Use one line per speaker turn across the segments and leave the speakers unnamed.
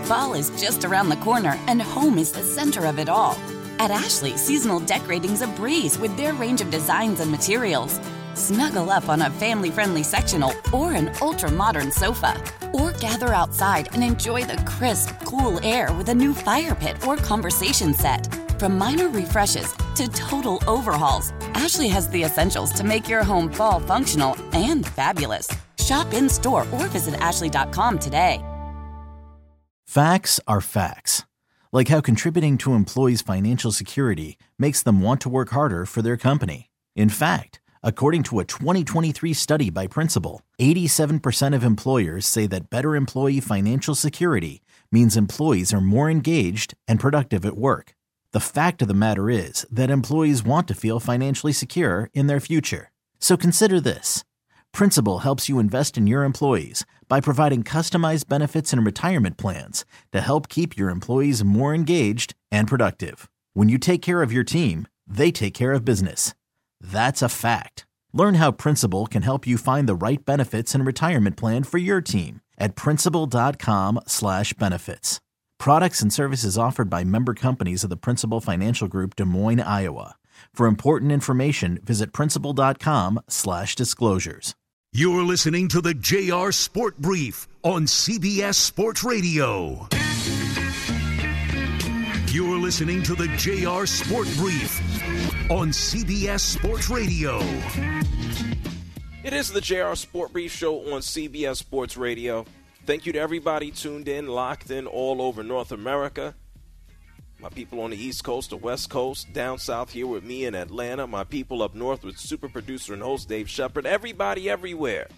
Fall is just around the corner, and home is the center of it all. At Ashley, seasonal decorating's a breeze with their range of designs and materials. Snuggle up on a family-friendly sectional or an ultra-modern sofa. Or gather outside and enjoy the crisp, cool air with a new fire pit or conversation set. From minor refreshes to total overhauls, Ashley has the essentials to make your home fall functional and fabulous. Shop in-store or visit ashley.com today.
Facts are facts. Like how contributing to employees' financial security makes them want to work harder for their company. In fact, according to a 2023 study by Principal, 87% of employers say that better employee financial security means employees are more engaged and productive at work. The fact of the matter is that employees want to feel financially secure in their future. So consider this. Principal helps you invest in your employees by providing customized benefits and retirement plans to help keep your employees more engaged and productive. When you take care of your team, they take care of business. That's a fact. Learn how Principal can help you find the right benefits and retirement plan for your team at principal.com/benefits. Products and services offered by member companies of the Principal Financial Group, Des Moines, Iowa. For important information, visit principal.com/disclosures.
You're listening to the JR Sport Brief on CBS Sports Radio. You're listening to the JR Sport Brief on CBS Sports Radio.
It is the JR Sport Brief show on CBS Sports Radio. Thank you to everybody tuned in, locked in all over North America. My people on the East Coast, the West Coast, down south here with me in Atlanta. My people up north with super producer and host Dave Shepard. Everybody everywhere.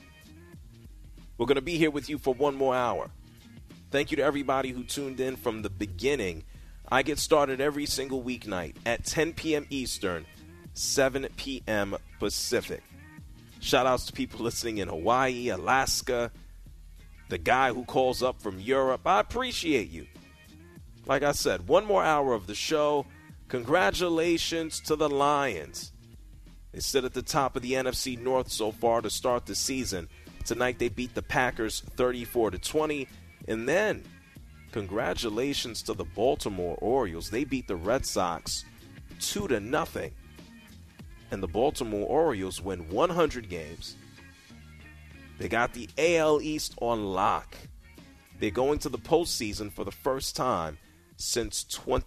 We're going to be here with you for one more hour. Thank you to everybody who tuned in from the beginning. I get started every single weeknight at 10 p.m. Eastern, 7 p.m. Pacific. Shout outs to people listening in Hawaii, Alaska, the guy who calls up from Europe. I appreciate you. Like I said, one more hour of the show. Congratulations to the Lions. They sit at the top of the NFC North so far to start the season. Tonight they beat the Packers 34-20. And then, congratulations to the Baltimore Orioles. They beat the Red Sox 2-0. And the Baltimore Orioles win 100 games. They got the AL East on lock. They're going to the postseason for the first time since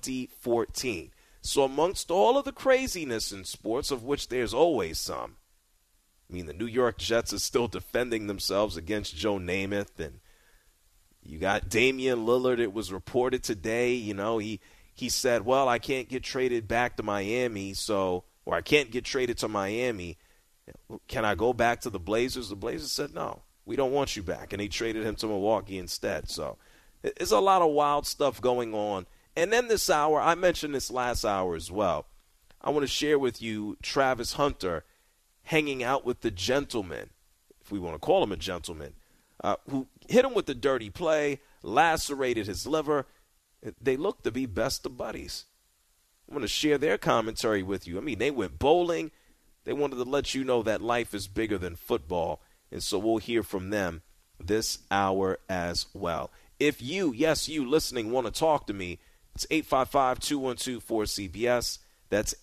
2014. So amongst all of the craziness in sports, of which there's always some, I mean, the New York Jets are still defending themselves against Joe Namath, and you got Damian Lillard. It was reported today, he said, well, I can't get traded back to Miami, or I can't get traded to Miami. Can I go back to the Blazers? The Blazers said, no, we don't want you back. And he traded him to Milwaukee instead. So there's a lot of wild stuff going on. And then this hour, I mentioned this last hour as well, I want to share with you Travis Hunter hanging out with the gentleman, if we want to call him a gentleman, who hit him with the dirty play, lacerated his liver. They look to be best of buddies. I'm going to share their commentary with you. I mean, they went bowling. They wanted to let you know that life is bigger than football, and so we'll hear from them this hour as well. If you, yes, you listening, want to talk to me, it's 855-212-4CBS. That's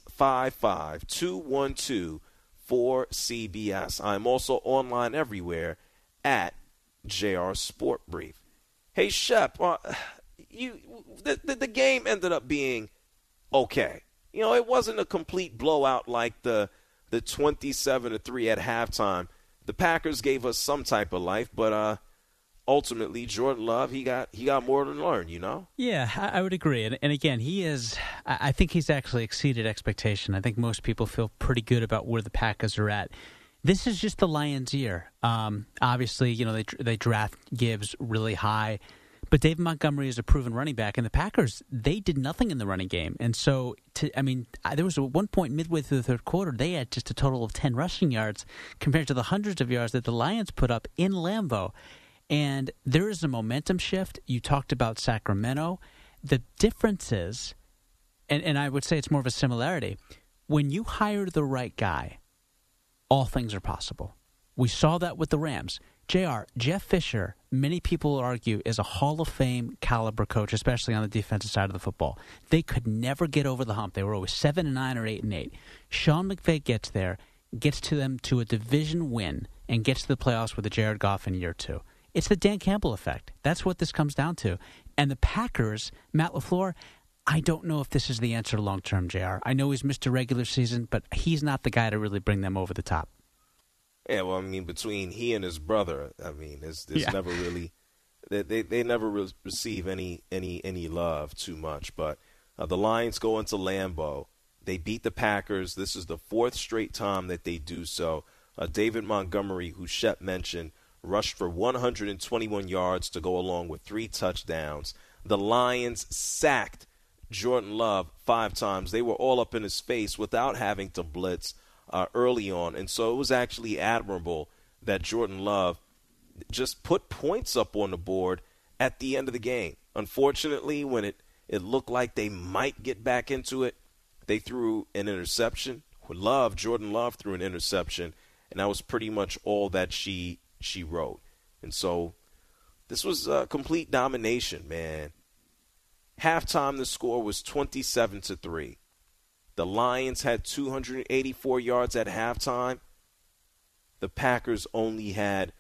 855-212-4CBS. I'm also online everywhere at JR Sport Brief. Hey, Shep, the game ended up being okay. It wasn't a complete blowout like the 27-3 at halftime. The Packers gave us some type of life, but ultimately Jordan Love, he got more to learn,
Yeah, I would agree. And again, I think he's actually exceeded expectation. I think most people feel pretty good about where the Packers are at. This is just the Lions' year. Obviously, they draft Gibbs really high. But David Montgomery is a proven running back, and the Packers, they did nothing in the running game. And so, there was one point midway through the third quarter, they had just a total of 10 rushing yards compared to the hundreds of yards that the Lions put up in Lambeau. And there is a momentum shift. You talked about Sacramento. The difference is, and I would say it's more of a similarity, when you hire the right guy, all things are possible. We saw that with the Rams. JR, Jeff Fisher, many people argue, is a Hall of Fame caliber coach, especially on the defensive side of the football. They could never get over the hump. They were always 7-9 or 8-8. Sean McVay gets there, gets to them to a division win, and gets to the playoffs with a Jared Goff in year 2. It's the Dan Campbell effect. That's what this comes down to. And the Packers, Matt LaFleur, I don't know if this is the answer long-term, JR. I know he's missed a regular season, but he's not the guy to really bring them over the top.
Yeah, well, I mean, between he and his brother, I mean, there's never really they never receive any love too much. But the Lions go into Lambeau. They beat the Packers. This is the 4th straight time that they do so. David Montgomery, who Shep mentioned, rushed for 121 yards to go along with 3 touchdowns. The Lions sacked Jordan Love 5 times. They were all up in his face without having to blitz early on. And so it was actually admirable that Jordan Love just put points up on the board at the end of the game. Unfortunately, when it looked like they might get back into it, they threw an interception. Jordan Love threw an interception, and that was pretty much all that she wrote. And so this was complete domination, man. Halftime, the score was 27-3. The Lions had 284 yards at halftime. The Packers only had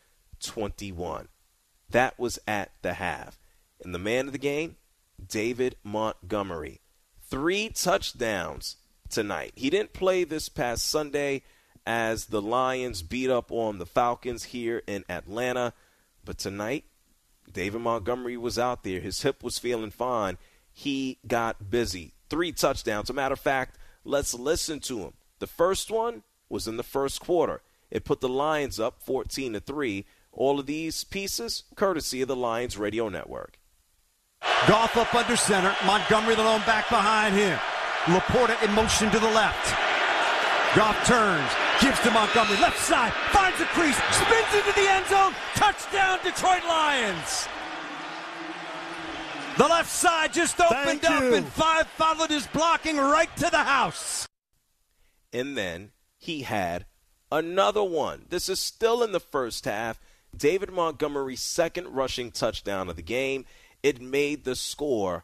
21. That was at the half. And the man of the game, David Montgomery. 3 touchdowns tonight. He didn't play this past Sunday as the Lions beat up on the Falcons here in Atlanta. But tonight, David Montgomery was out there. His hip was feeling fine. He got busy. 3 touchdowns. As a matter of fact, let's listen to him. The first one was in the first quarter. It put the Lions up 14-3. All of these pieces, courtesy of the Lions Radio Network.
Goff up under center. Montgomery the lone back behind him. Laporta in motion to the left. Goff turns, gives to Montgomery. Left side, finds a crease, spins into the end zone. Touchdown, Detroit Lions. The left side just opened up, and 5 followed his blocking right to the house.
And then he had another one. This is still in the first half. David Montgomery's second rushing touchdown of the game. It made the score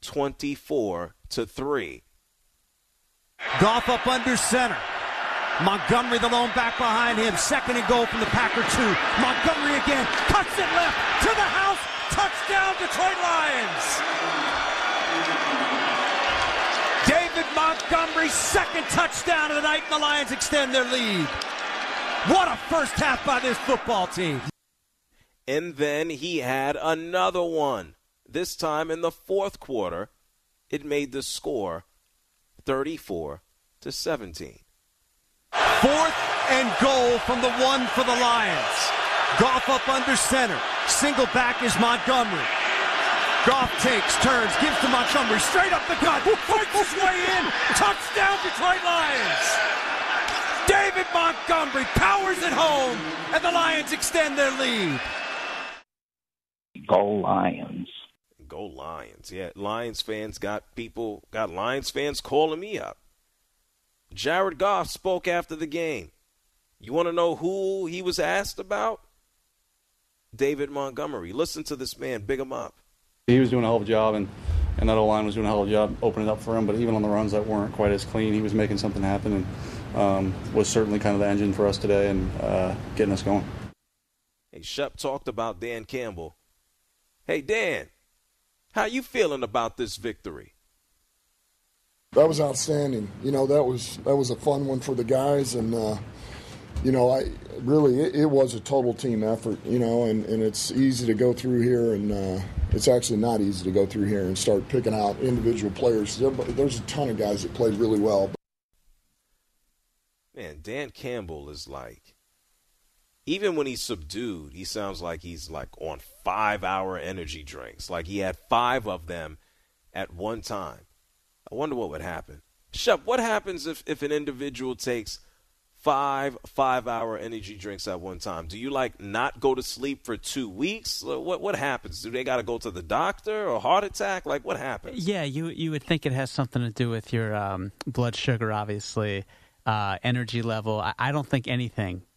24-3.
Goff up under center. Montgomery the lone back behind him. 2nd and goal from the Packer 2. Montgomery again. Cuts it left to the house. Touchdown, Detroit Lions. David Montgomery's 2nd touchdown of the night, and the Lions extend their lead. What a first half by this football team.
And then he had another one. This time in the fourth quarter, it made the score 34-17.
4th and goal from the 1 for the Lions. Goff up under center. Single back is Montgomery. Goff takes, turns, gives to Montgomery. Straight up the gut. Fights his way in. Touchdown, Detroit Lions. David Montgomery powers it home, and the Lions extend their lead.
Go Lions.
Go Lions. Yeah, Lions fans got Lions fans calling me up. Jared Goff spoke after the game. You want to know who he was asked about? David Montgomery. Listen to this man. Big him up.
He was doing a hell of a job, and that O-line was doing a hell of a job opening up for him. But even on the runs that weren't quite as clean, he was making something happen, and was certainly kind of the engine for us today and getting us going.
Hey, Shep talked about Dan Campbell. Hey, Dan, how you feeling about this victory?
That was outstanding. You know, that was a fun one for the guys, and you know, it was a total team effort. You know, and it's easy to go through here, and it's actually not easy to go through here and start picking out individual players. There's a ton of guys that played really well.
Man, Dan Campbell is like, even when he's subdued, he sounds like he's like on 5-hour energy drinks. Like he had 5 of them at one time. I wonder what would happen. Shep, what happens if an individual takes 5-hour energy drinks at one time? Do you like not go to sleep for 2 weeks? What happens? Do they got to go to the doctor or heart attack? Like what happens?
Yeah, you would think it has something to do with your blood sugar, obviously, energy level. I don't think anything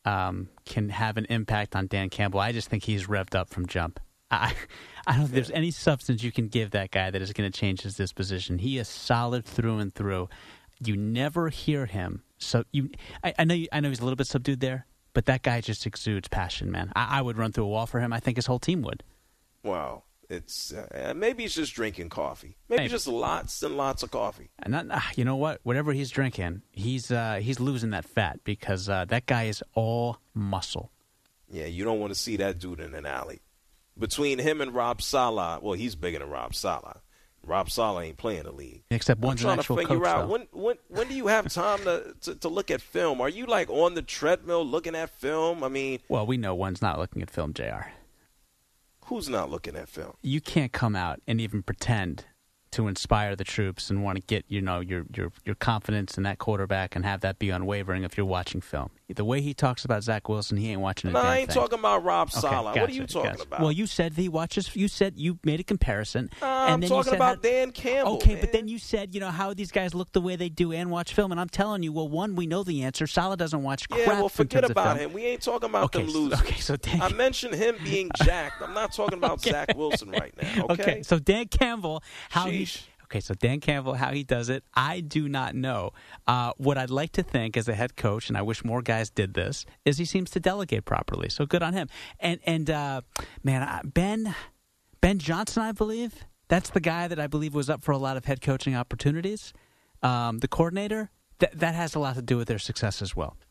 can have an impact on Dan Campbell. I just think he's revved up from jump. I don't think there's any substance you can give that guy that is going to change his disposition. He is solid through and through. You never hear him. So I know he's a little bit subdued there, but that guy just exudes passion, man. I would run through a wall for him. I think his whole team would.
Wow. It's maybe he's just drinking coffee. Maybe just lots and lots of coffee.
And you know what? Whatever he's drinking, he's losing that fat because that guy is all muscle.
Yeah, you don't want to see that dude in an alley. Between him and Rob Saleh, well, he's bigger than Rob Saleh. Rob Saleh ain't playing the league.
Except one's an actual coach,
I'm trying to figure out when do you have time to look at film? Are you like on the treadmill looking at film? I mean,
well, we know one's not looking at film, JR.
Who's not looking at film?
You can't come out and even pretend to inspire the troops and want to get your confidence in that quarterback and have that be unwavering if you're watching film. The way he talks about Zach Wilson, he ain't watching a damn thing.
I ain't talking about Rob Saleh.
Okay,
what are you talking about?
Well, you said he watches. You said you made a comparison.
I'm
and then
talking about Dan Campbell.
Okay,
man.
but then you said how these guys look the way they do and watch film, and I'm telling you, well, one, we know the answer. Saleh doesn't watch crap.
Yeah, well, forget about
film.
him. We ain't talking about them losers.
Okay, so
I mentioned him being jacked. I'm not talking about Zach Wilson right now. Okay,
so Dan Campbell,
Sheesh.
So Dan Campbell, how he does it, I do not know. What I'd like to think as a head coach, and I wish more guys did this, is he seems to delegate properly. So good on him. And Ben Johnson, I believe, that's the guy that I believe was up for a lot of head coaching opportunities. The coordinator, that has a lot to do with their success as well.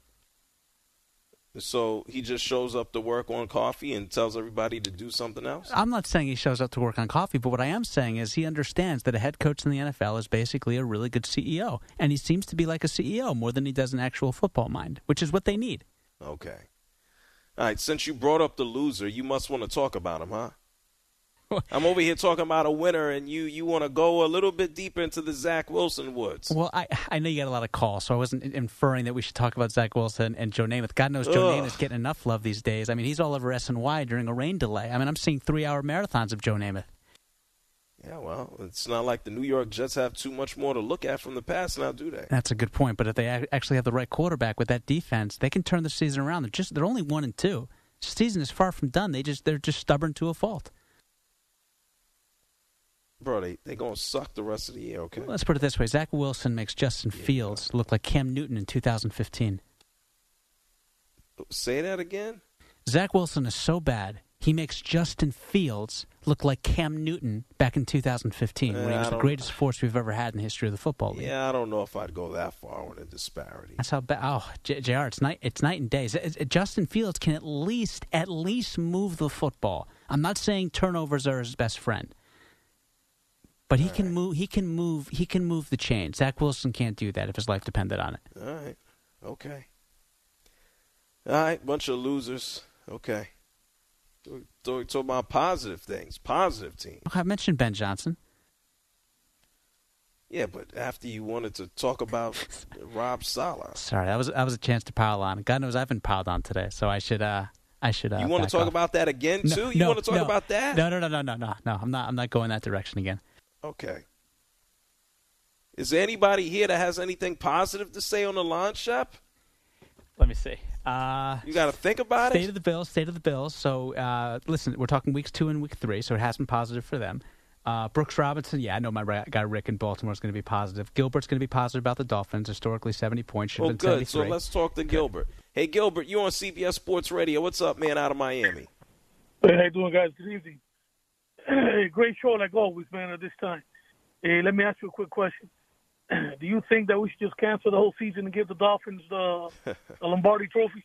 So he just shows up to work on coffee and tells everybody to do something else?
I'm not saying he shows up to work on coffee, but what I am saying is he understands that a head coach in the NFL is basically a really good CEO. And he seems to be like a CEO more than he does an actual football mind, which is what they need.
Okay. All right, since you brought up the loser, you must want to talk about him, huh? I'm over here talking about a winner, and you want to go a little bit deeper into the Zach Wilson woods.
Well, I know you got a lot of calls, so I wasn't inferring that we should talk about Zach Wilson and Joe Namath. God knows Joe Namath's getting enough love these days. I mean, he's all over SNY during a rain delay. I mean, I'm seeing 3-hour marathons of Joe Namath.
Yeah, well, it's not like the New York Jets have too much more to look at from the past now, do they?
That's a good point, but if they actually have the right quarterback with that defense, they can turn the season around. They're only 1-2. The season is far from done. They're just stubborn to a fault.
Bro, they going to suck the rest of the year, okay?
Well, let's put it this way. Zach Wilson makes Justin Fields look like Cam Newton in 2015.
Say that again?
Zach Wilson is so bad, he makes Justin Fields look like Cam Newton back in 2015 when he was the greatest force we've ever had in the history of the football league.
Yeah, I don't know if I'd go that far on a disparity.
That's how bad. Oh, JR, it's night and day. Justin Fields can at least move the football. I'm not saying turnovers are his best friend. But he can move. He can move the chain. Zach Wilson can't do that if his life depended on it.
All right. Okay. All right. Bunch of losers. Okay. Talk about positive things. Positive team.
I mentioned Ben Johnson.
Yeah, but after you wanted to talk about Rob Saleh.
Sorry, that was a chance to pile on. God knows I've been piled on today, so I should. You
want to talk about that again too? You want to talk about that?
No. I'm not going that direction again.
Okay. Is there anybody here that has anything positive to say on the line, Shep?
Let me see.
You got to think about
State of the Bills. So, listen, we're talking weeks 2 and week 3, so it has been positive for them. Brooks Robinson, I know my guy Rick in Baltimore is going to be positive. Gilbert's going to be positive about the Dolphins. Historically, 70 points. Should have been 73.
So let's talk to Gilbert. Hey, Gilbert, you on CBS Sports Radio. What's up, man, out of Miami?
Hey, how you doing, guys? Good evening. Hey, great show like always, man, at this time. Hey, let me ask you a quick question. Do you think that we should just cancel the whole season and give the Dolphins the Lombardi Trophy?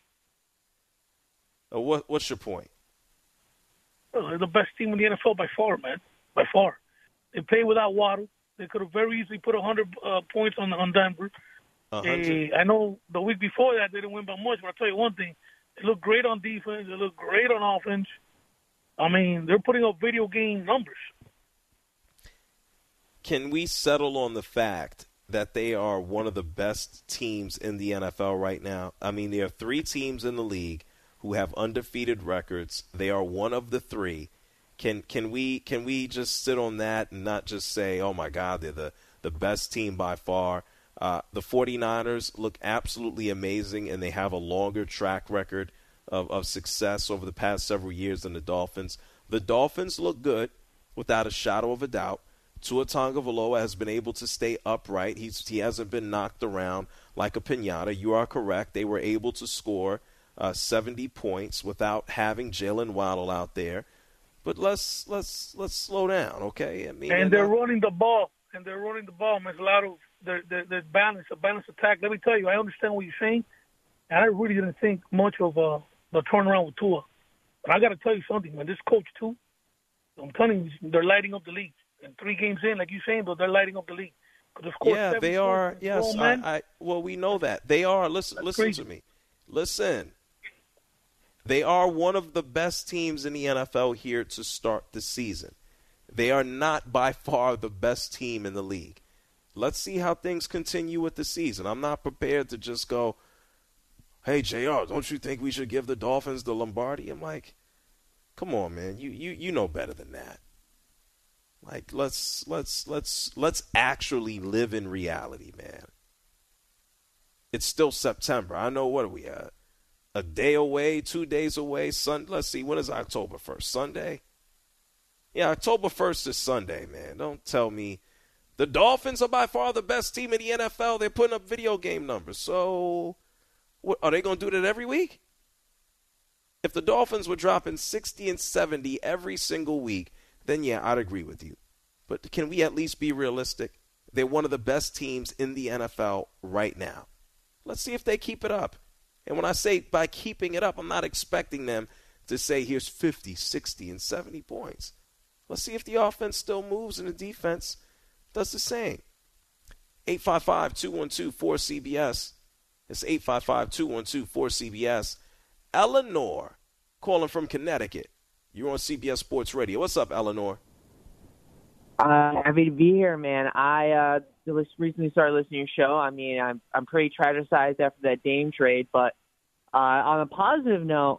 What's your point?
Well, they're the best team in the NFL by far, man. By far. They play without Waddle. They could have very easily put 100 points on Denver. I know the week before that they didn't win by much, but I'll tell you one thing. They look great on defense. They look great on offense. I mean, they're putting up video game numbers.
Can we settle on the fact that they are one of the best teams in the NFL right now? I mean, there are 3 teams in the league who have undefeated records. They are one of the 3. Can we just sit on that and not just say, oh, my God, they're the best team by far? The 49ers look absolutely amazing, and they have a longer track record of success over the past several years than the Dolphins. The Dolphins look good, without a shadow of a doubt. Tua Tagovailoa has been able to stay upright. He hasn't been knocked around like a piñata. You are correct. They were able to score 70 points without having Jalen Waddle out there. But let's slow down, okay? I mean,
and they're running the ball. And they're running the ball. There's a lot of the balance, a balanced attack. Let me tell you, I understand what you're saying, and I really didn't think much of the turnaround with Tua. But I got to tell you something, man. This coach too, I'm telling you, they're lighting up the league. And 3 games in, like you're saying, though, they're lighting up the league.
Yeah, they are. Yes, well, we know that they are. Listen to me. Listen. They are one of the best teams in the NFL here to start the season. They are not by far the best team in the league. Let's see how things continue with the season. I'm not prepared to just go, hey, JR, don't you think we should give the Dolphins the Lombardi? I'm like, come on, man. You know better than that. Like, let's actually live in reality, man. It's still September. I know, what are we at? A day away, 2 days away. Let's see, when is October 1st? Sunday? Yeah, October 1st is Sunday, man. Don't tell me. The Dolphins are by far the best team in the NFL. They're putting up video game numbers. So, what, are they going to do that every week? If the Dolphins were dropping 60 and 70 every single week, then yeah, I'd agree with you. But can we at least be realistic? They're one of the best teams in the NFL right now. Let's see if they keep it up. And when I say by keeping it up, I'm not expecting them to say here's 50, 60, and 70 points. Let's see if the offense still moves and the defense does the same. 855-212-4CBS. It's 855-212-4CBS. Eleanor calling from Connecticut. You're on CBS Sports Radio. What's up, Eleanor?
Happy to be here, man. I recently started listening to your show. I mean, I'm pretty traumatized after that Dame trade, but on a positive note,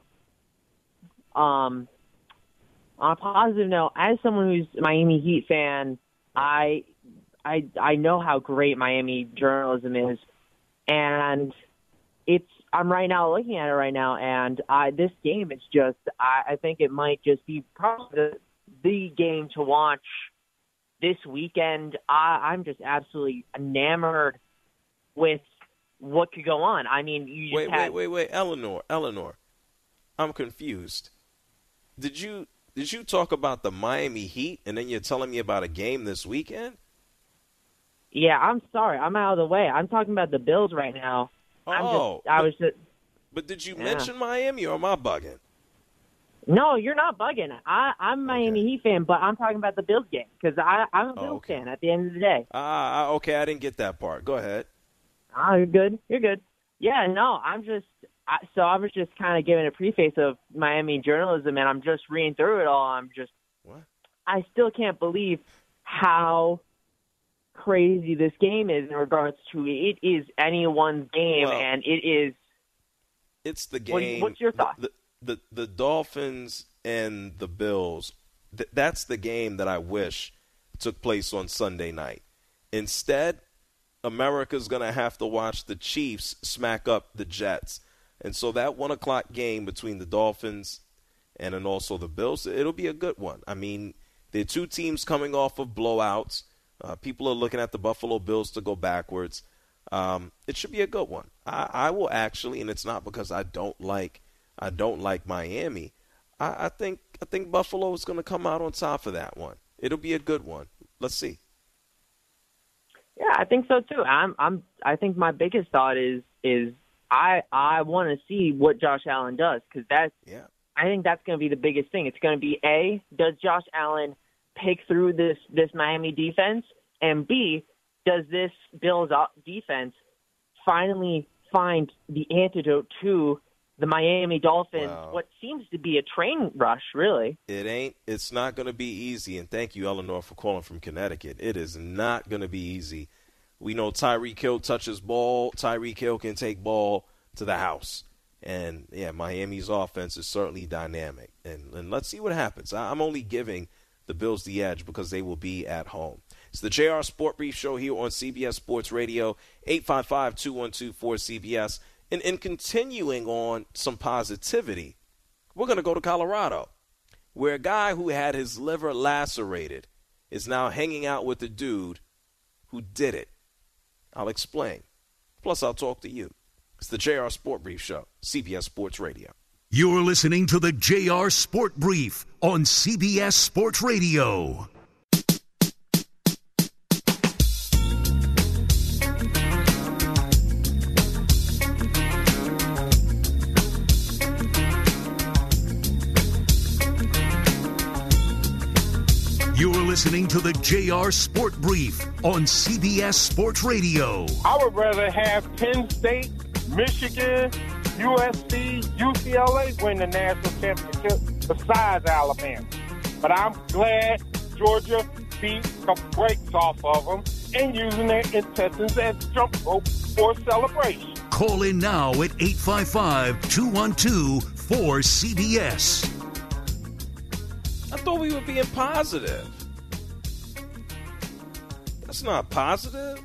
as someone who's a Miami Heat fan, I know how great Miami journalism is, and I'm right now looking at it right now, and this game is just, I think it might just be probably the game to watch this weekend. I'm just absolutely enamored with what could go on. I mean, you just
wait, Eleanor, I'm confused. Did you talk about the Miami Heat, and then you're telling me about a game this weekend?
Yeah, I'm sorry. I'm out of the way. I'm talking about the Bills right now.
But did you mention Miami, or am I bugging?
No, you're not bugging. I'm a Miami Heat fan, but I'm talking about the Bills game because I'm a Bills fan at the end of the day.
Okay. I didn't get that part. Go ahead.
You're good. Yeah, no, I was just kind of giving a preface of Miami journalism, and I'm just reading through it all.
What?
I still can't believe how crazy this game is in regards to it is anyone's game, and it is.
It's the game.
What's your thought?
The Dolphins and the Bills, that's the game that I wish took place on Sunday night. Instead, America's going to have to watch the Chiefs smack up the Jets. And so that 1 o'clock game between the Dolphins and then also the Bills, it'll be a good one. I mean, they're two teams coming off of blowouts. People are looking at the Buffalo Bills to go backwards. It should be a good one. I will actually, and it's not because I don't like Miami. I think Buffalo is going to come out on top of that one. It'll be a good one. Let's see.
Yeah, I think so too. I think my biggest thought is I want to see what Josh Allen does because I think that's going to be the biggest thing. It's going to be A, does Josh Allen pick through this Miami defense, and B, does this Bills defense finally find the antidote to the Miami Dolphins, what seems to be a train rush, really.
It's not going to be easy, and thank you, Eleanor, for calling from Connecticut. It is not going to be easy. We know Tyreek Hill touches ball. Tyreek Hill can take ball to the house. And, yeah, Miami's offense is certainly dynamic. And let's see what happens. I'm only giving the Bills the edge because they will be at home. It's the JR Sport Brief Show here on CBS Sports Radio, 855-212-4CBS. And in continuing on some positivity, we're going to go to Colorado, where a guy who had his liver lacerated is now hanging out with the dude who did it. I'll explain. Plus, I'll talk to you. It's the JR Sport Brief Show, CBS Sports Radio.
You're listening to the JR Sport Brief on CBS Sports Radio. You're listening to the JR Sport Brief on CBS Sports Radio.
I would rather have Penn State, Michigan, USC, UCLA win the national championship besides Alabama. But I'm glad Georgia beat the brakes off of them and using their intestines as jump rope for celebration.
Call in now at 855-212-4CBS.
I thought we were being positive. That's not positive.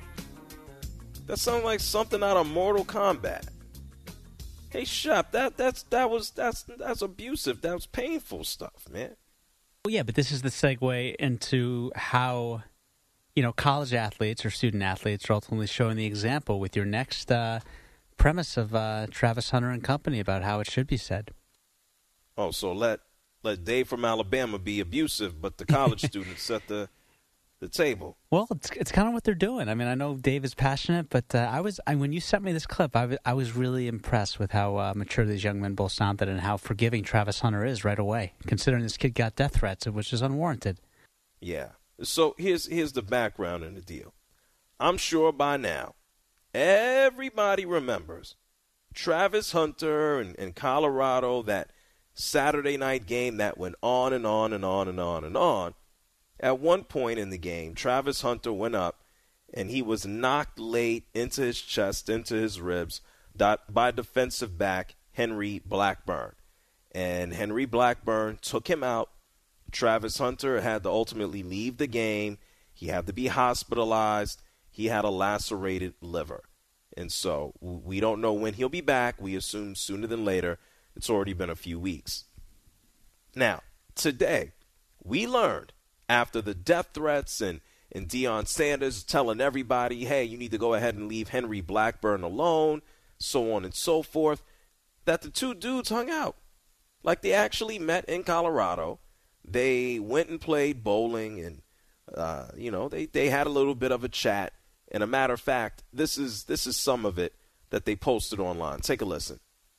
That sounds like something out of Mortal Kombat. Hey, Shep, that's abusive. That was painful stuff, man.
Well, yeah, but this is the segue into how, college athletes or student athletes are ultimately showing the example with your next premise of Travis Hunter and company about how it should be said.
Oh, so let Dave from Alabama be abusive, but the college students set the table.
Well, it's kind of what they're doing. I mean, I know Dave is passionate, but when you sent me this clip, I was really impressed with how mature these young men both sounded and how forgiving Travis Hunter is right away, considering this kid got death threats, which is unwarranted.
Yeah. So here's the background and the deal. I'm sure by now everybody remembers Travis Hunter in Colorado, that Saturday night game that went on and on and on and on and on. At one point in the game, Travis Hunter went up and he was knocked late into his chest, into his ribs by defensive back Henry Blackburn. And Henry Blackburn took him out. Travis Hunter had to ultimately leave the game. He had to be hospitalized. He had a lacerated liver. And so we don't know when he'll be back. We assume sooner than later. It's already been a few weeks. Now, today, we learned after the death threats and Deion Sanders telling everybody, hey, you need to go ahead and leave Henry Blackburn alone, so on and so forth, that the two dudes hung out. Like they actually met in Colorado. They went and played bowling and, they had a little bit of a chat. And a matter of fact, this is some of it that they posted online. Take a listen.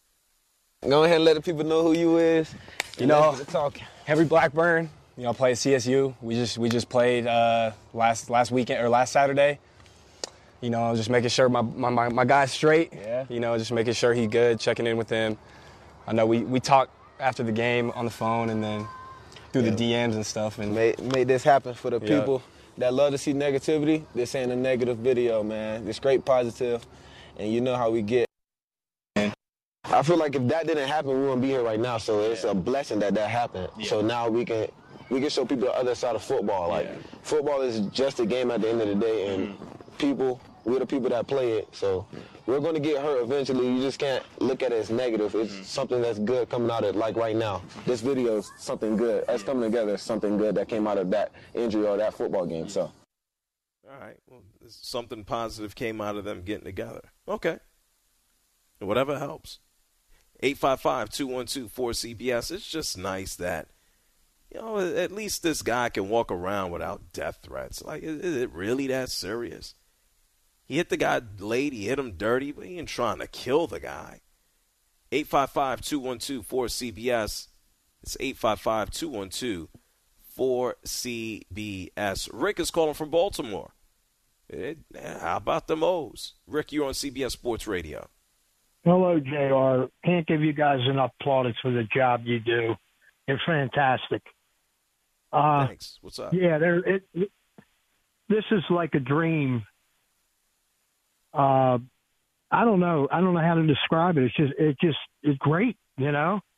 Go ahead and let the people know who you is. Henry Blackburn, play at CSU. We just played last weekend or last Saturday. Just making sure my guy's straight. Yeah. Just making sure he's good, checking in with him. I know we talked after the game on the phone and then through the DMs and stuff. And
made this happen for the people that love to see negativity. This ain't a negative video, man. It's straight positive, and you know how we get. I feel like if that didn't happen, we wouldn't be here right now. So it's a blessing that happened. Yeah. So now we can show people the other side of football. Football is just a game at the end of the day, and we're the people that play it. So we're going to get hurt eventually. You just can't look at it as negative. It's something that's good coming out of it. Like right now, this video is something good. Us coming together is something good that came out of that injury or that football game. So.
All right. Well, something positive came out of them getting together. Okay. Whatever helps. 855-212-4CBS. It's just nice that, at least this guy can walk around without death threats. Like, is it really that serious? He hit the guy late. He hit him dirty, but he ain't trying to kill the guy. 855-212-4CBS. It's 855-212-4CBS. Rick is calling from Baltimore. How about the Mo's? Rick, you're on CBS Sports Radio.
Hello, JR. Can't give you guys enough plaudits for the job you do. You're fantastic.
Thanks. What's up?
Yeah, this is like a dream. I don't know how to describe it. It's great,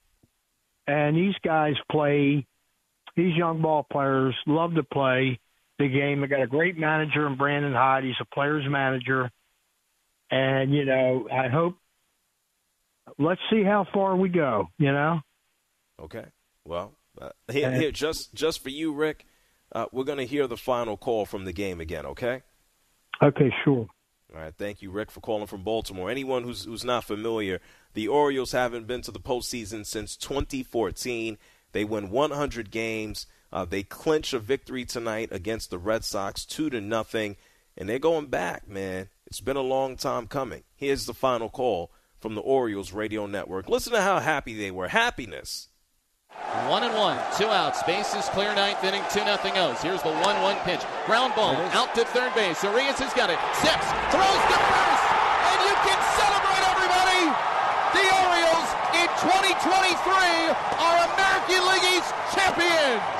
And these guys these young ball players love to play. the game. They got a great manager in Brandon Hyde. He's a player's manager. And, you know, I hope – let's see how far we go, you know?
Okay. Well, here, just for you, Rick, we're going to hear the final call from the game again, okay?
Okay, sure.
All right, thank you, Rick, for calling from Baltimore. Anyone who's not familiar, the Orioles haven't been to the postseason since 2014. They win 100 games. They clinch a victory tonight against the Red Sox, 2-0, and they're going back, man. It's been a long time coming. Here's the final call from the Orioles radio network. Listen to how happy they were. Happiness.
1-1, 2 outs, bases clear, ninth inning, 2-0 O's. Here's the 1-1 pitch. Ground ball, out to third base. Arias has got it. Steps, throws to first, and you can celebrate, everybody! The Orioles in 2023 are American League East champions!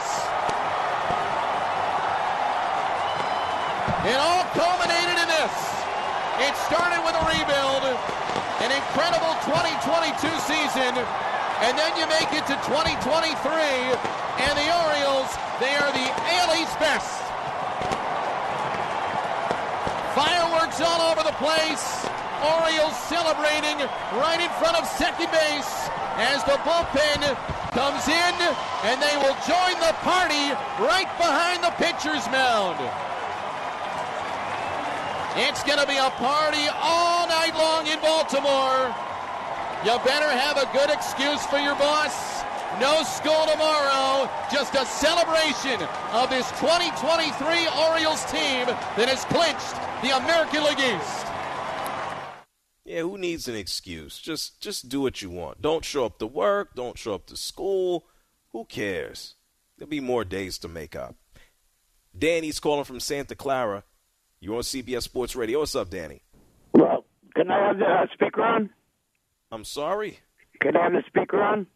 It all culminated in this. It started with a rebuild, an incredible 2022 season, and then you make it to 2023, and the Orioles, they are the AL East best. Fireworks all over the place. Orioles celebrating right in front of second base as the bullpen comes in, and they will join the party right behind the pitcher's mound. It's going to be a party all night long in Baltimore. You better have a good excuse for your boss. No school tomorrow. Just a celebration of this 2023 Orioles team that has clinched the American League East.
Yeah, who needs an excuse? Just do what you want. Don't show up to work. Don't show up to school. Who cares? There'll be more days to make up. Danny's calling from Santa Clara. You're on CBS Sports Radio. What's up, Danny?
Well, can I have the speaker on?
I'm sorry?
Can I have the speaker on?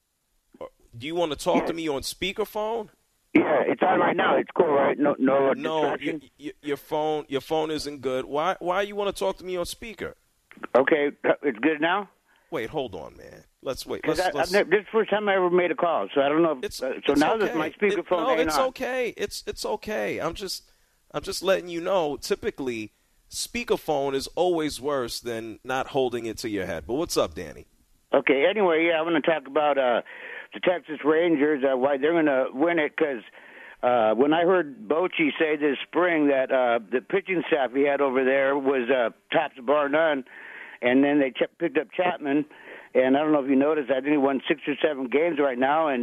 Do you want to talk to me on speakerphone?
Yeah, it's on right now. It's cool, right? No distraction?
Your phone isn't good. Why you want to talk to me on speaker?
Okay, it's good now?
Wait, hold on, man. Let's wait.
This is the first time I ever made a call, so I don't know. So now
okay.
that my speakerphone
No,
ain't
it's
on.
okay. It's okay. I'm just letting you know. Typically, speakerphone is always worse than not holding it to your head. But what's up, Danny?
Okay. Anyway, yeah, I want to talk about the Texas Rangers. Why they're going to win it? Because when I heard Bochy say this spring that the pitching staff he had over there was tops bar none, and then they picked up Chapman, and I don't know if you noticed, I think he won 6 or 7 games right now, and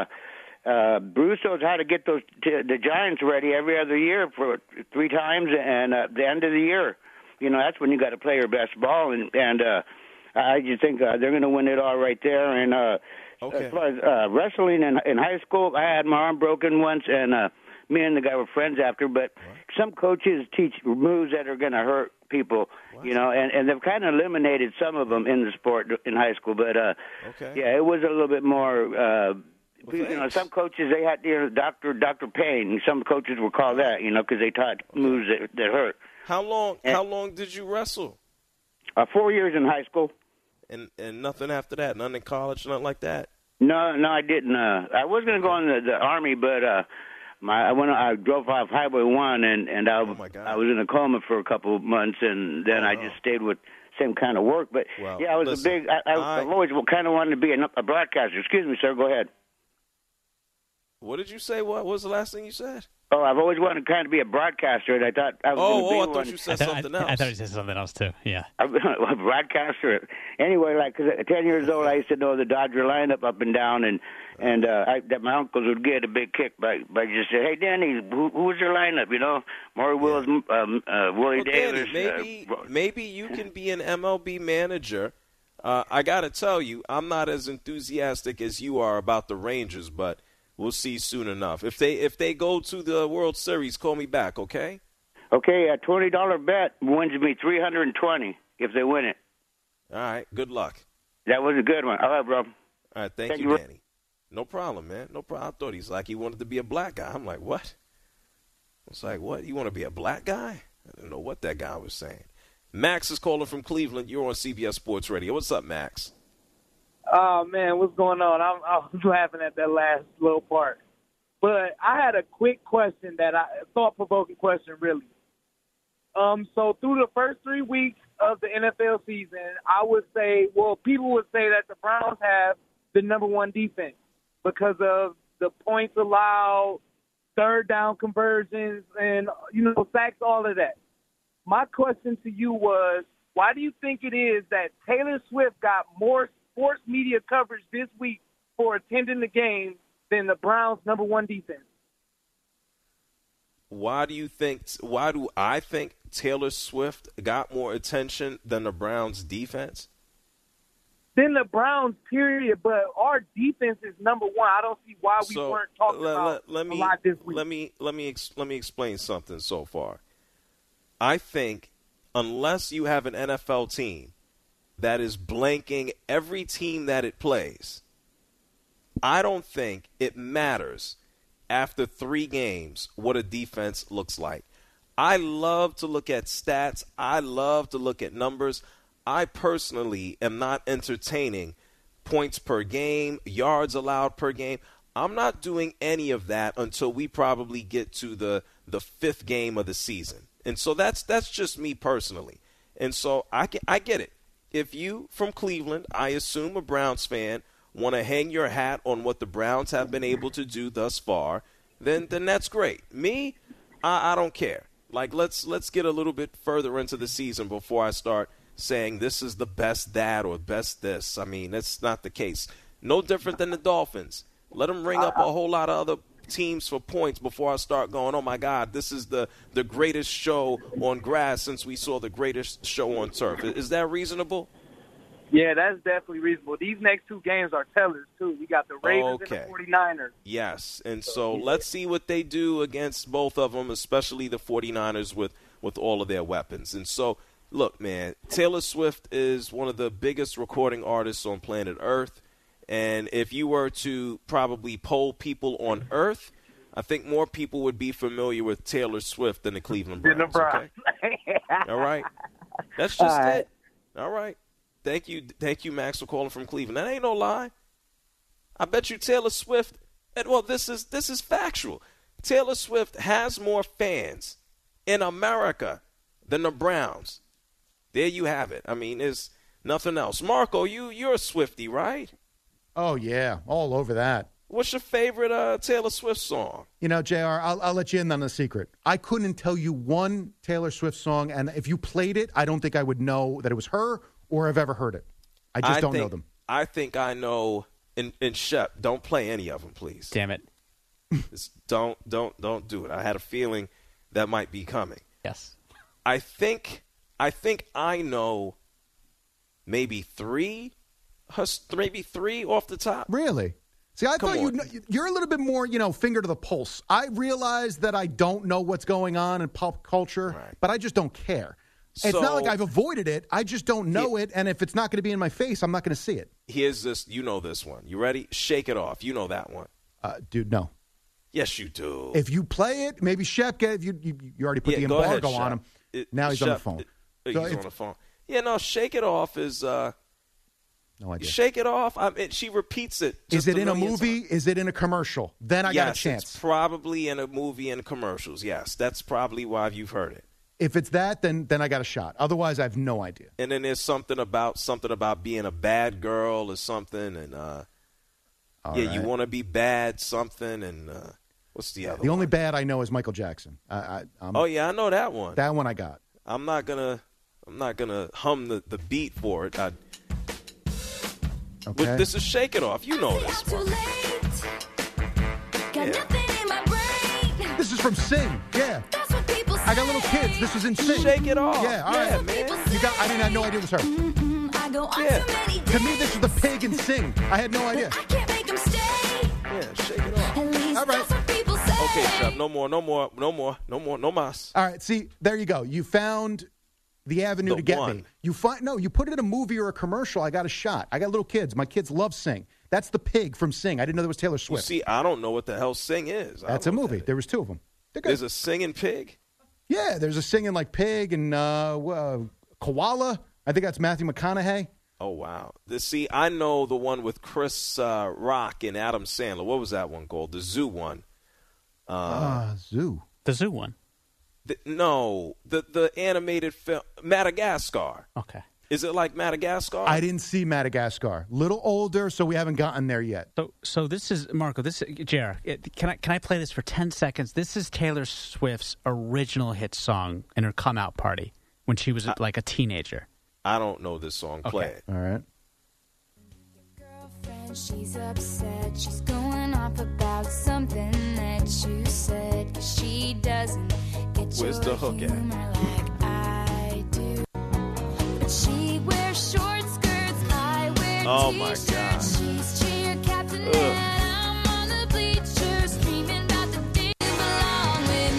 Bruce knows how to get the Giants ready every other year for 3 times, and at the end of the year, you know, that's when you got to play your best ball, and I just think they're going to win it all right there. And
okay.
As far as wrestling in high school, I had my arm broken once, and me and the guy were friends after, but some coaches teach moves that are going to hurt people, you know, and they've kind of eliminated some of them in the sport in high school, but yeah, it was a little bit more you know, some coaches, they had, you know, Dr. Payne. Some coaches were called that, you know, because they taught moves that hurt.
How long did you wrestle?
4 years in high school.
And nothing after that? Nothing in college, nothing like that?
No, I didn't. I was going to go in the Army, but I drove off Highway 1, and I was in a coma for a couple of months, and then I just stayed with same kind of work. But, yeah, I was I've always kind of wanted to be a broadcaster. Excuse me, sir. Go ahead.
What did you say? What was the last thing you said?
Oh, I've always wanted to kind of be a broadcaster, and I thought I was going to be one.
I thought you said something else.
I thought you said something else, too, yeah.
A broadcaster. Anyway, like, cause at 10 years old, I used to know the Dodger lineup up and down, and that my uncles would get a big kick by just saying, hey, Danny, who's your lineup, you know? Maury Wills, Willie Davis.
Danny, maybe you can be an MLB manager. I got to tell you, I'm not as enthusiastic as you are about the Rangers, but we'll see soon enough. If they go to the World Series, call me back, okay?
Okay, a $20 bet wins me $320 if they win it.
All right, good luck.
That was a good one. All right, bro.
All right, thank you, Danny. No problem, man. No problem. I thought he wanted to be a black guy. I'm like, what? It's like, what? You want to be a black guy? I didn't know what that guy was saying. Max is calling from Cleveland. You're on CBS Sports Radio. What's up, Max?
Oh, man, what's going on? I was laughing at that last little part. But I had a quick question thought-provoking question, really. So through the first 3 weeks of the NFL season, I would say, people would say that the Browns have the number one defense because of the points allowed, third down conversions, and, sacks, all of that. My question to you was, why do you think it is that Taylor Swift got more sports media coverage this week for attending the game than the Browns' number one defense?
Why do I think Taylor Swift got more attention than the Browns' defense?
Than the Browns, period. But our defense is number one. I don't see why we weren't talking about a lot this week.
Let me explain something so far. I think unless you have an NFL team that is blanking every team that it plays, I don't think it matters after 3 games what a defense looks like. I love to look at stats. I love to look at numbers. I personally am not entertaining points per game, yards allowed per game. I'm not doing any of that until we probably get to the 5th game of the season. And so that's just me personally. And so I get it. If you, from Cleveland, I assume a Browns fan, want to hang your hat on what the Browns have been able to do thus far, then that's great. Me, I don't care. Like, let's get a little bit further into the season before I start saying this is the best that or best this. I mean, that's not the case. No different than the Dolphins. Let them ring up a whole lot of other teams for points before I start going, oh, my God, this is the greatest show on grass since we saw the greatest show on turf. Is that reasonable?
Yeah, that's definitely reasonable. These next 2 games are tellers, too. We got the Ravens and the 49ers.
Yes, and so let's see what they do against both of them, especially the 49ers with all of their weapons. And so, look, man, Taylor Swift is one of the biggest recording artists on planet Earth. And if you were to probably poll people on Earth, I think more people would be familiar with Taylor Swift than the Cleveland Browns. Okay? All right? That's just it. All right. Thank you, Max, for calling from Cleveland. That ain't no lie. I bet you Taylor Swift, and well, this is factual. Taylor Swift has more fans in America than the Browns. There you have it. I mean, there's nothing else. Marco, you're a Swiftie, right?
Oh, yeah, all over that.
What's your favorite Taylor Swift song?
You know, JR, I'll let you in on the secret. I couldn't tell you one Taylor Swift song, and if you played it, I don't think I would know that it was her or have ever heard it. I just don't know them.
I think I know. And Shep, don't play any of them, please.
Damn it.
Don't do it. I had a feeling that might be coming.
Yes.
I think I know maybe three off the top.
Really? See, I thought you're a little bit more, finger to the pulse. I realize that I don't know what's going on in pop culture, but I just don't care. It's not like I've avoided it. I just don't know it, and if it's not going to be in my face, I'm not going to see it.
Here's this. You know this one. You ready? Shake It Off. You know that one.
Dude, no.
Yes, you do.
If you play it, maybe Shep, you already put the embargo on him. Now he's on the phone.
He's on the phone. Yeah, no, Shake It Off is
no idea.
Shake It Off. She repeats it.
Is it in a movie? Is it in a commercial? Then I got a chance.
It's probably in a movie and commercials. Yes, that's probably why you've heard it.
If it's that, then I got a shot. Otherwise, I have no idea.
And then there's something about being a bad girl or something, and right. You want to be bad something, and what's the other?
The only bad I know is Michael Jackson. I
know that one.
That one I got.
I'm not gonna hum the beat for it.
Okay.
But this is Shake It Off. You know this one.
Yeah. This is from Sing. Yeah. I got little kids. This was in Sing.
Shake It Off.
Yeah, all right, man. I had no idea it was her.
Yeah.
To me, this was the pig in Sing. I had no idea.
Yeah, Shake It Off.
All right.
Okay, Shep. No more. Mas.
All right. See, there you go. You found the avenue to get me. You put it in a movie or a commercial. I got a shot. I got little kids. My kids love Sing. That's the pig from Sing. I didn't know there was Taylor Swift.
You see, I don't know what the hell Sing is.
That's a movie. There was 2 of them.
There's a singing pig?
Yeah, there's a singing like pig and koala. I think that's Matthew McConaughey.
Oh, wow. See, I know the one with Chris Rock and Adam Sandler. What was that one called? The zoo one.
Zoo.
The Zoo one.
The animated film Madagascar.
Okay.
Is it like Madagascar?
I didn't see Madagascar. Little older, so we haven't gotten there yet.
So this is Marco. This is JR. Can I play this for 10 seconds? This is Taylor Swift's original hit song in her come out party when she was like a teenager.
I don't know this song. Play it.
All right.
She's upset. She's going off about something that you said. 'Cause she doesn't get
Where's the hook at?
like I do. But she wears short skirts. I wear
t-shirts. My God.
She's cheer captain and I'm on the bleachers screaming about the day belong with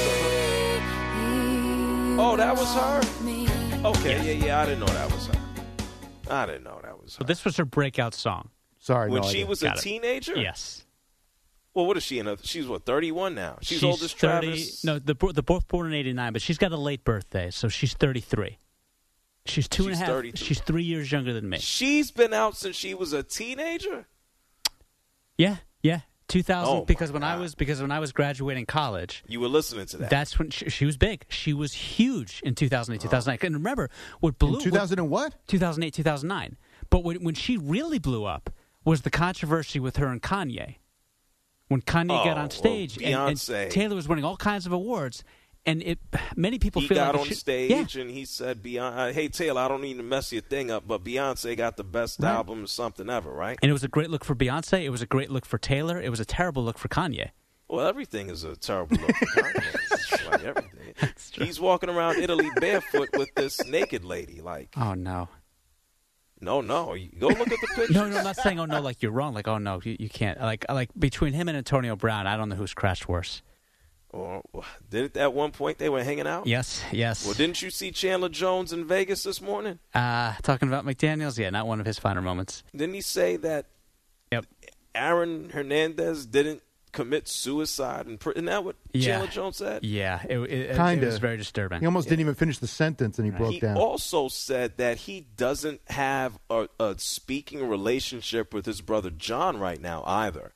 me.
Oh, that was her? Okay, yeah. I didn't know that was her.
So this was her breakout song.
Sorry,
when she was a teenager?
Yes.
Well, what is she in? She's 31 now. She's old as
30,
Travis.
No, they're both born in 89, but she's got a late birthday, so she's 33. She's 2.5. She's 3 years younger than me.
She's been out since she was a teenager?
Yeah. 2000 because when I was graduating college,
you were listening to that.
That's when she was big. She was huge in 2008, 2009. And remember what blew
2000 and what?
2008, 2009. But when she really blew up was the controversy with her and Kanye. When Kanye got on stage and Taylor was winning all kinds of awards, and many people
he
feel
got
like
on stage and he said, "Hey Taylor, I don't need to mess your thing up, but Beyonce got the best album or something ever, right?"
And it was a great look for Beyonce. It was a great look for Taylor. It was a terrible look for Kanye.
Well, everything is a terrible look for Kanye. It's like everything. He's walking around Italy barefoot with this naked lady. Like,
oh no.
No. Go look at the picture.
No, I'm not saying, oh, no, like you're wrong. Like, oh, no, you can't. Like between him and Antonio Brown, I don't know who's crashed worse.
Or at one point they were hanging out?
Yes.
Well, didn't you see Chandler Jones in Vegas this morning?
Talking about McDaniels? Yeah, not one of his finer moments.
Didn't he say that Aaron Hernandez didn't commit suicide? Isn't that what Chandler Jones said?
Yeah, it was very disturbing.
He almost didn't even finish the sentence, and he broke down.
He also said that he doesn't have a speaking relationship with his brother John right now either.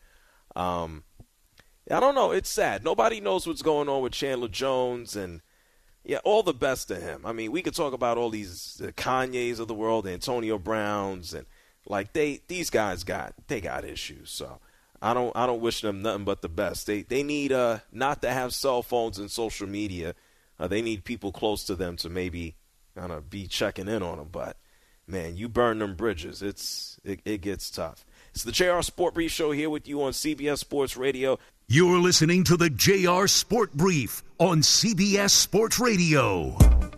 I don't know. It's sad. Nobody knows what's going on with Chandler Jones, and all the best to him. I mean, we could talk about all these Kanyes of the world, Antonio Browns, and like these guys got issues. So I don't wish them nothing but the best. They need not to have cell phones and social media. They need people close to them to maybe kind of be checking in on them. But man, you burn them bridges. It gets tough. It's the JR Sport Brief Show here with you on CBS Sports Radio.
You're listening to the JR Sport Brief on CBS Sports Radio.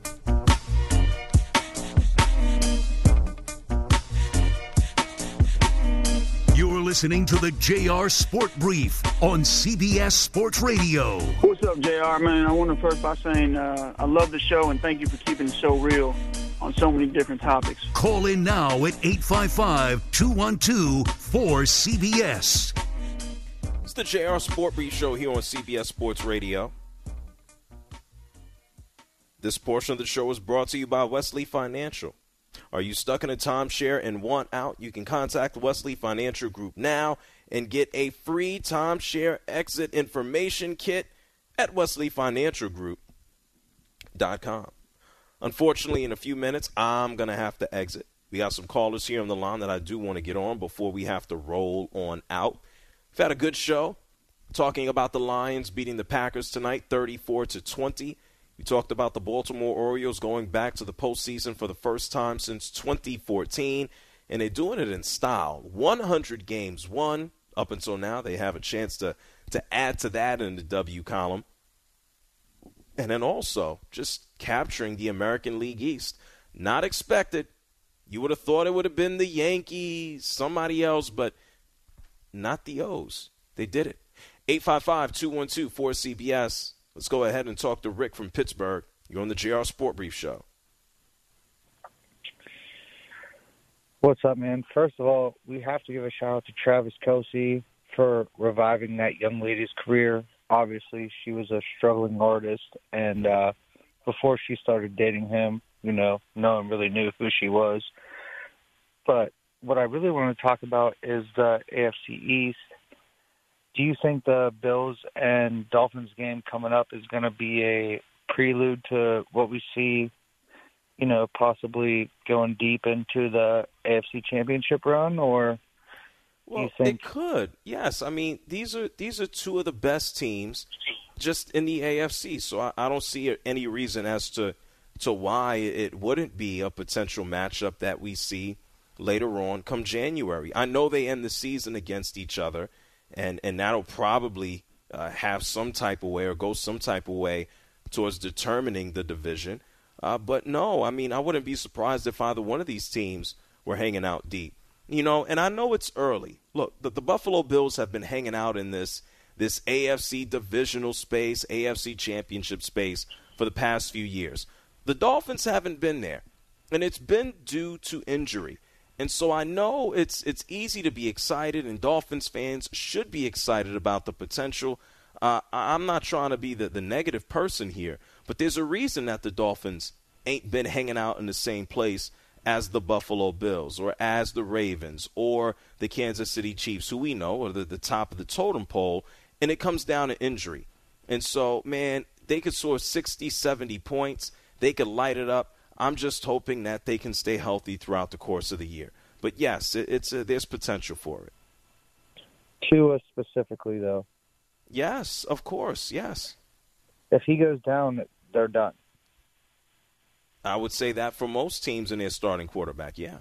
You're listening to the JR Sport Brief on CBS Sports Radio.
What's up, JR, man? I want to first by saying I love the show and thank you for keeping the show real on so many different topics.
Call in now at 855-212-4CBS.
It's the JR Sport Brief Show here on CBS Sports Radio. This portion of the show is brought to you by Wesley Financial. Are you stuck in a timeshare and want out? You can contact Wesley Financial Group now and get a free timeshare exit information kit at wesleyfinancialgroup.com. Unfortunately, in a few minutes, I'm going to have to exit. We got some callers here on the line that I do want to get on before we have to roll on out. We've had a good show talking about the Lions beating the Packers tonight, 34-20. We talked about the Baltimore Orioles going back to the postseason for the first time since 2014, and they're doing it in style. 100 games won up until now. They have a chance to add to that in the W column. And then also just capturing the American League East. Not expected. You would have thought it would have been the Yankees, somebody else, but not the O's. They did it. 855-212-4CBS. Let's go ahead and talk to Rick from Pittsburgh. You're on the JR Sport Brief Show.
What's up, man? First of all, we have to give a shout-out to Travis Kelce for reviving that young lady's career. Obviously, she was a struggling artist, and before she started dating him, no one really knew who she was. But what I really want to talk about is the AFC East. do you think the Bills and Dolphins game coming up is going to be a prelude to what we see, possibly going deep into the AFC Championship run, or
well,
do you think
it could? Yes, I mean these are two of the best teams just in the AFC, so I don't see any reason as to why it wouldn't be a potential matchup that we see later on come January. I know they end the season against each other, and that'll probably have some type of way or go some type of way towards determining the division. But no, I mean, I wouldn't be surprised if either one of these teams were hanging out deep. And I know it's early. Look, the Buffalo Bills have been hanging out in this AFC divisional space, AFC championship space for the past few years. The Dolphins haven't been there, and it's been due to injury. And so I know it's easy to be excited, and Dolphins fans should be excited about the potential. I'm not trying to be the negative person here, but there's a reason that the Dolphins ain't been hanging out in the same place as the Buffalo Bills or as the Ravens or the Kansas City Chiefs, who we know are the top of the totem pole, and it comes down to injury. And so, man, they could score 60, 70 points. They could light it up. I'm just hoping that they can stay healthy throughout the course of the year. But, yes, there's potential for it.
Tua specifically, though?
Yes, of course, yes.
If he goes down, they're done.
I would say that for most teams in their starting quarterback, yeah.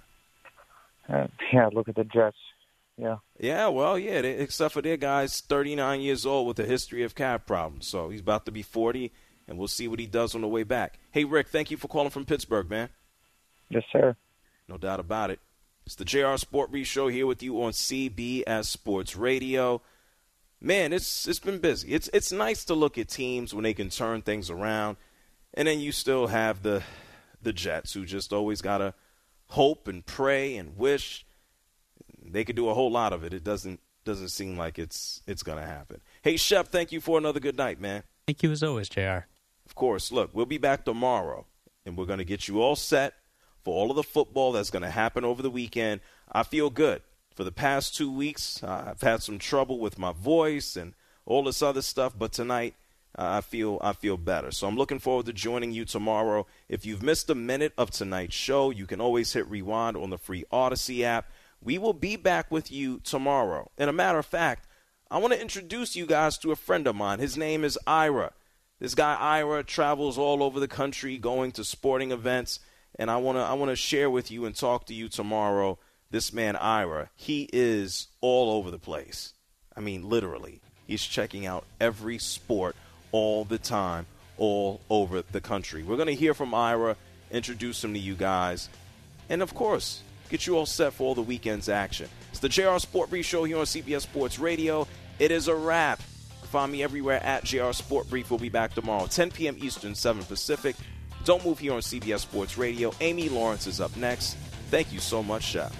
Look at the Jets. Yeah.
Yeah, well, yeah, except for their guy's 39 years old with a history of calf problems. So he's about to be 40, and we'll see what he does on the way back. Hey, Rick, thank you for calling from Pittsburgh, man.
Yes, sir.
No doubt about it. It's the JR Sport Brief Show here with you on CBS Sports Radio. Man, it's been busy. It's nice to look at teams when they can turn things around, and then you still have the Jets, who just always got to hope and pray and wish. They could do a whole lot of it. It doesn't seem like it's going to happen. Hey, Shep, thank you for another good night, man.
Thank you as always, JR.
Of course. Look, we'll be back tomorrow, and we're going to get you all set for all of the football that's going to happen over the weekend. I feel good. For the past 2 weeks, I've had some trouble with my voice and all this other stuff, but tonight I feel better. So I'm looking forward to joining you tomorrow. If you've missed a minute of tonight's show, you can always hit rewind on the free Odyssey app. We will be back with you tomorrow. And a matter of fact, I want to introduce you guys to a friend of mine. His name is Ira. This guy Ira travels all over the country going to sporting events, and I want to share with you and talk to you tomorrow. This man, Ira, he is all over the place. I mean, literally. He's checking out every sport all the time, all over the country. We're going to hear from Ira, introduce him to you guys, and, of course, get you all set for all the weekend's action. It's the JR Sport Brief Show here on CBS Sports Radio. It is a wrap. Find me everywhere at JR Sport Brief. We'll be back tomorrow, 10 p.m. Eastern, 7 Pacific. Don't move here on CBS Sports Radio. Amy Lawrence is up next. Thank you so much, Shep.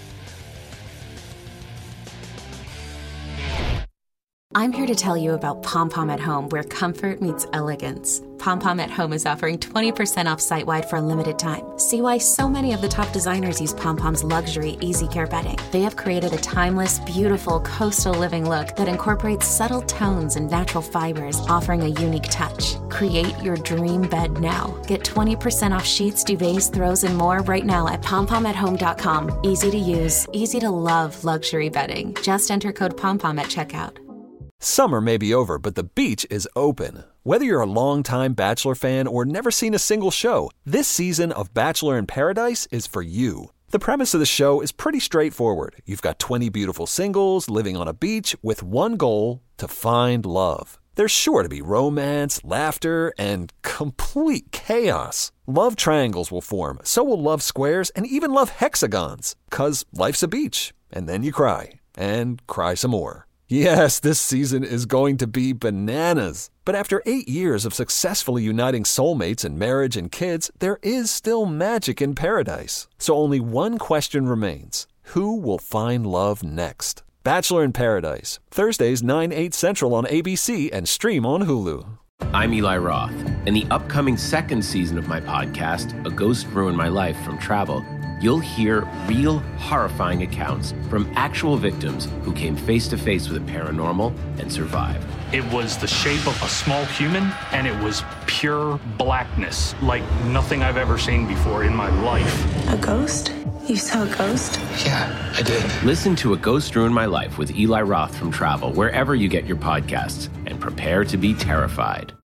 I'm here to tell you about Pom Pom at Home, where comfort meets elegance. Pom Pom at Home is offering 20% off site-wide for a limited time. See why so many of the top designers use Pom Pom's luxury Easy Care bedding. They have created a timeless, beautiful coastal living look that incorporates subtle tones and natural fibers, offering a unique touch. Create your dream bed now. Get 20% off sheets, duvets, throws, and more right now at pompomathome.com. Easy to use, easy to love luxury bedding. Just enter code POMPOM at checkout.
Summer may be over, but the beach is open. Whether you're a longtime Bachelor fan or never seen a single show, this season of Bachelor in Paradise is for you. The premise of the show is pretty straightforward. You've got 20 beautiful singles living on a beach with one goal: to find love. There's sure to be romance, laughter, and complete chaos. Love triangles will form, so will love squares and even love hexagons. 'Cause life's a beach, and then you cry, and cry some more. Yes, this season is going to be bananas. But after 8 years of successfully uniting soulmates in marriage and kids, there is still magic in paradise. So only one question remains: who will find love next? Bachelor in Paradise, Thursdays 9/8 Central on ABC and stream on Hulu.
I'm Eli Roth. In the upcoming second season of my podcast, A Ghost Ruined My Life from Travel,
you'll hear real, horrifying accounts from actual victims who came face to face with the paranormal and survived.
It was the shape of a small human, and it was pure blackness, like nothing I've ever seen before in my life.
A ghost? You saw a ghost?
Yeah, I did. Listen to A Ghost Ruined My Life with Eli Roth from Travel, wherever you get your podcasts, and prepare to be terrified.